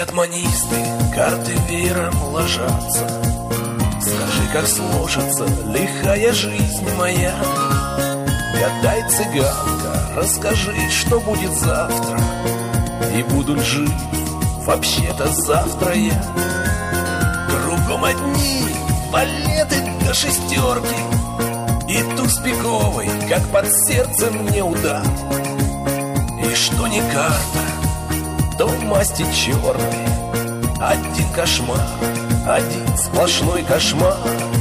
Звенят манисты, карты веером ложатся. Скажи, как сложится лихая жизнь моя. Гадай, цыганка, расскажи, что будет завтра. И буду ли жить вообще-то завтра я? Кругом одни балеты до шестерки, и туз пиковый, как под сердцем мне удар. И что не карта, то масти черной. Один кошмар, один сплошной кошмар.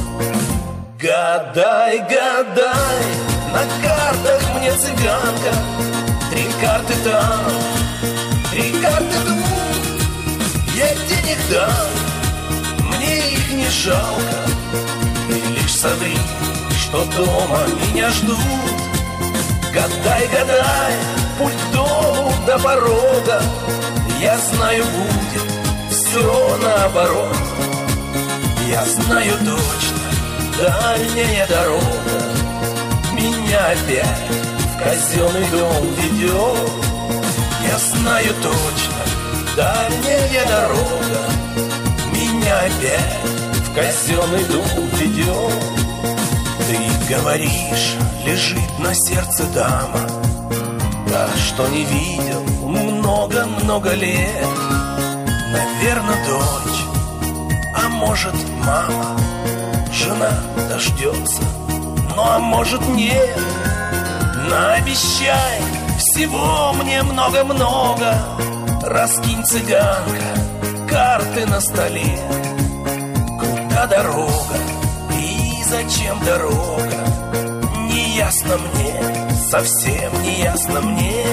Гадай, гадай, на картах мне, цыганка. 3 карты там, 3 карты тут. Я денег дам, мне их не жалко. И лишь соври, что дома меня ждут. Гадай, гадай, путь к дому до порога. Я знаю, будет все наоборот. Я знаю точно, дальняя дорога меня опять в казенный дом ведет. Я знаю точно, дальняя дорога меня опять в казенный дом ведет. Ты говоришь, лежит на сердце дама, та, что не видел много-много лет. Наверное, дочь, а может, мама. Жена дождется, ну а может, нет. Наобещай всего мне много-много. Раскинь, цыганка, карты на столе. Куда дорога и зачем дорога? Не ясно мне, совсем не ясно мне.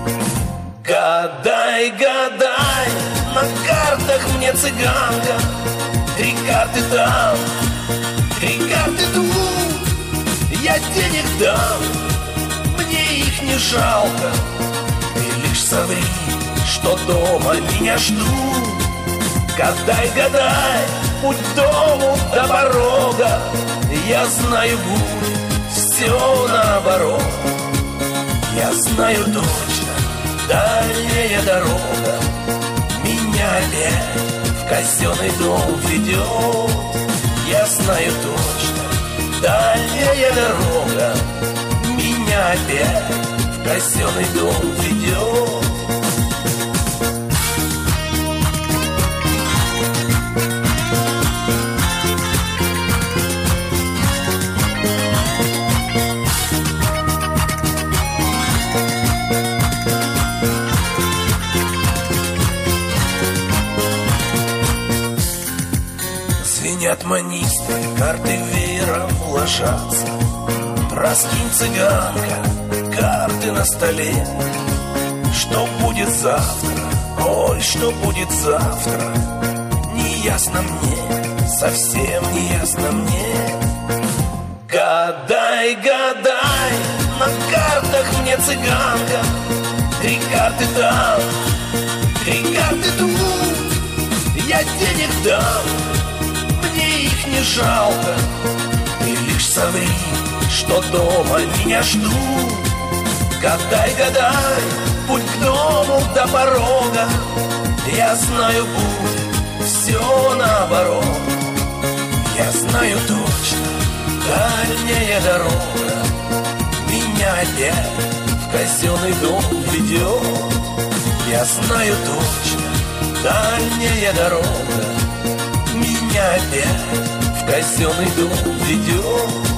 Гадай, гадай, на картах мне, цыганка. 3 карты там, 3 карты тут. Я денег дам, мне их не жалко. Ты лишь соври, что дома меня ждут. Гадай, гадай, путь к дому до порога. Я знаю, будет все наоборот. Я знаю точно, дальняя дорога меня опять в казенный дом ведет. Я знаю точно, дальняя дорога меня опять в казенный дом ведет. Звенят манисты, карты веером ложатся. Раскинь, цыганка, карты на столе. Что будет завтра? Ой, что будет завтра? Не ясно мне, совсем не ясно мне. Гадай, гадай, на картах мне, цыганка. 3 карты там, 3 карты тут. Я денег дам, мне их не жалко. Ты лишь соври, что дома меня ждут. Гадай, гадай, путь к дому до порога. Я знаю, будет все наоборот. Я знаю точно, дальняя дорога меня опять в казенный дом ведет. Я знаю точно, дальняя дорога меня опять в казенный дом ведет.